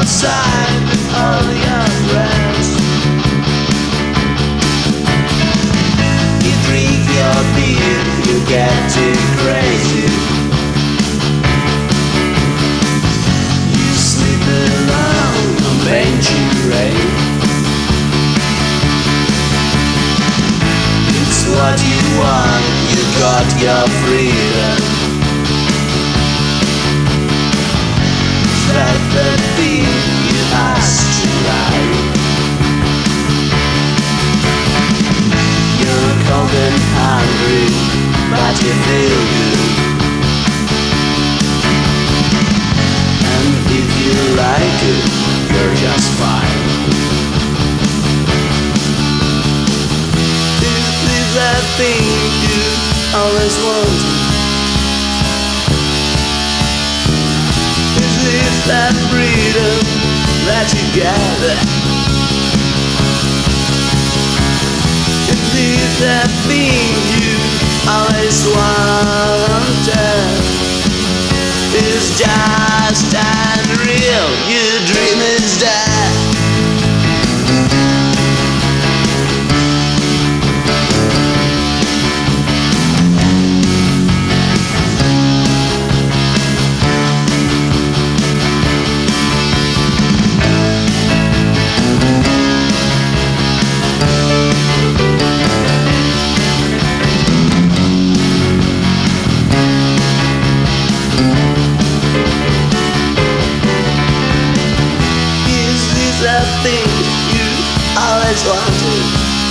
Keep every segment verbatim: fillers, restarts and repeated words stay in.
outside with all your friends. You drink your beer, you get too crazy. You sleep alone on bench rain. It's what you want, you got your freedom. That the thing you asked to ride. You're cold and hungry, but you feel good. And if you like it, you're just fine. Is this that thing you always wanted? Is that freedom that you gather? Is this that thing you always wanted? It's just unreal, your dream is dead. That thing you always wanted?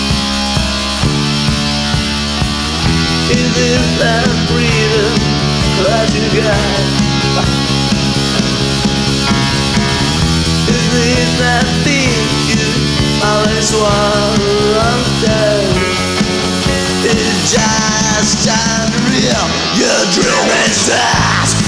Is it that freedom that you got? Is it that thing you always wanted? It's just unreal, your dream is fast.